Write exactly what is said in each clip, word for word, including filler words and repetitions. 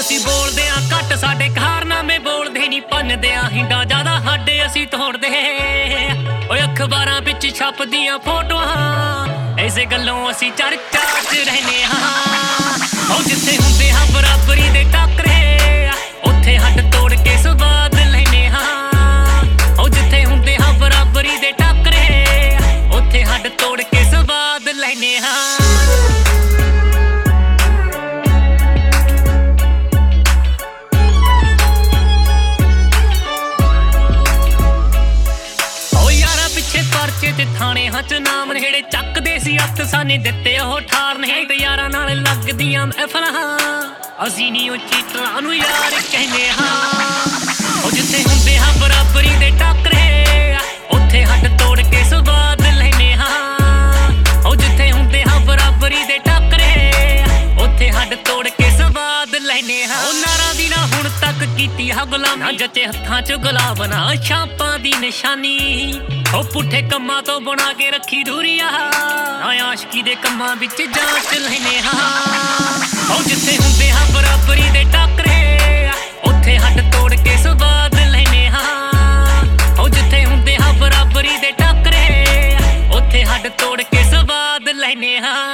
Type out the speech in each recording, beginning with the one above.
ਅਸੀਂ ਬੋਲਦੇ ਆ ਘੱਟ ਸਾਡੇ ਕਾਰਨਾਮੇ ਬੋਲਦੇ ਨਹੀਂ ਪੰਨਦੇ ਆ ਹਿੰਡਾ ਜ਼ਿਆਦਾ ਸਾਡੇ ਅਸੀਂ ਤੋੜਦੇ ਓਏ ਅਖਬਾਰਾਂ ਵਿੱਚ ਛਪਦੀਆਂ ਫੋਟੋਆਂ ਐਸੇ ਗੱਲੋਂ ਅਸੀਂ ਚਰਚਾ 'ਚ ਰਹਿੰਦੇ ਹਾਂ ਓ ਜਿੱਥੇ ਹੁੰਦੇ ਹਾਂ ਬਰਾਬਰੀ ਦੇ ਟੱਕਰੇ ਉੱਥੇ ਹੱਡ ਤੋੜ ਕੇ ਸਵਾਦ ਲੈਨੇ ਹਾਂ ਓ ਜਿੱਥੇ ਹੁੰਦੇ ਹਾਂ ਬਰਾਬਰੀ ਦੇ ਟੱਕਰੇ ਉੱਥੇ ਹੱਡ ਤੋੜ ਕੇ ਸਵਾਦ ਲੈਨੇ ਹਾਂ ਤੇ ਥਾਣੇ ਹੱਥ ਨਾਮ ਨੇੜੇ ਚੱਕਦੇ ਸੀ ਹੱਥ ਸਾਨੇ ਦਿੱਤੇ ਉਹ ਠਾਰ ਨੇ ਤੇ ਯਾਰਾਂ ਨਾਲ ਲੱਗਦੀਆਂ ਮਹਿਫਲਾਂ ਅਸੀਂ ਨਹੀਂ ਉਹ ਚੀਟਰਾਂ ਨੂੰ ਯਾਰ ਕਹਿੰਦੇ ਹਾਂ ਉਹ ਜਿੱਥੇ ਹੁੰਦੇ ਹਾਂ ਬਰਾਬਰੀ ਦੇ ਟੱਕਰੇ ਉੱਥੇ ਹੱਡ ਤੋੜ ਕੇ ਸਵਾਦ ਲੈਨੇ ਹਾਂ ਉਹ ਜਿੱਥੇ ਹੁੰਦੇ ਹਾਂ ਬਰਾਬਰੀ ਦੇ ਟੱਕਰੇ ਉੱਥੇ ਹੱਡ ਤੋੜ ਕੇ ਸਵਾਦ ਲੈਨੇ ਹਾਂ ਉਹ ਨਾਰਾਂ ਦੀ ਨਾ ਹੁਣ ਤੱਕ ਕੀਤੀ ਆ ਗੁਲਾਮੀ ਜੱਚੇ ਹੱਥਾਂ 'ਚ ਗੁਲਾਬ ਨਾ ਛਾਪਾਂ ਦੀ ਨਿਸ਼ਾਨੀ ਉਹ ਪੁੱਠੇ ਕੰਮਾਂ ਤੋਂ ਬਣਾ ਕੇ ਰੱਖੀ ਦੂਰੀਆਂ ਨਾ ਆਸ਼ਕੀ ਦੇ ਕੰਮਾਂ ਵਿੱਚ ਜਾਂਚ ਲੈਨੇ ਹਾਂ ਉਹ ਜਿੱਥੇ ਹੁੰਦੇ ਹਾਂ ਬਰਾਬਰੀ ਦੇ ਟੱਕਰੇ ਉੱਥੇ ਹੱਡ ਤੋੜ ਕੇ ਸਵਾਦ ਲੈਨੇ ਹਾਂ ਉਹ ਜਿੱਥੇ ਹੁੰਦੇ ਹਾਂ ਬਰਾਬਰੀ ਦੇ ਟੱਕਰੇ ਉੱਥੇ ਹੱਡ ਤੋੜ ਕੇ ਸਵਾਦ ਲੈਨੇ ਹਾਂ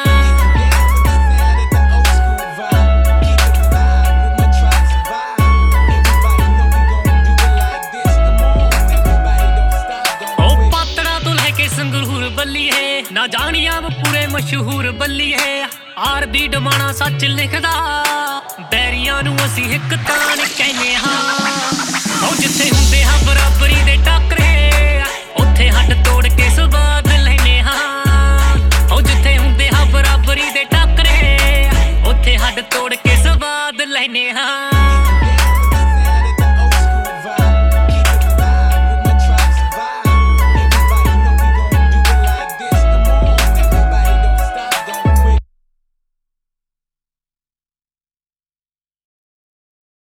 ਸੰਗਰੂਰ ਬੱਲੀ ਹੈ ਨਾ ਜਾਣੀਆਂ ਪੂਰੇ ਮਸ਼ਹੂਰ ਬੱਲੀ ਹੈ ਆਰ ਬੀ ਡਮਾਣਾ ਸੱਚ ਲਿਖਦਾ ਬੈਰੀਆਂ ਨੂੰ ਅਸੀਂ ਇੱਕ ਤਾਣ ਕਹਿੰਦੇ ਹਾਂ ਉਹ ਜਿੱਥੇ ਹੁੰਦੇ ਹਾਂ ਬਰਾਬਰੀ ਦੇ ਟੱਕਰੇ ਉੱਥੇ ਹੱਡ ਤੋੜ ਕੇ ਸਵਾਦ ਲੈਨੇ ਹਾਂ ਉਹ ਜਿੱਥੇ ਹੁੰਦੇ ਹਾਂ ਬਰਾਬਰੀ ਦੇ ਟੱਕਰੇ ਉੱਥੇ ਹੱਡ ਤੋੜ ਕੇ ਸਵਾਦ ਲੈਨੇ ਹਾਂ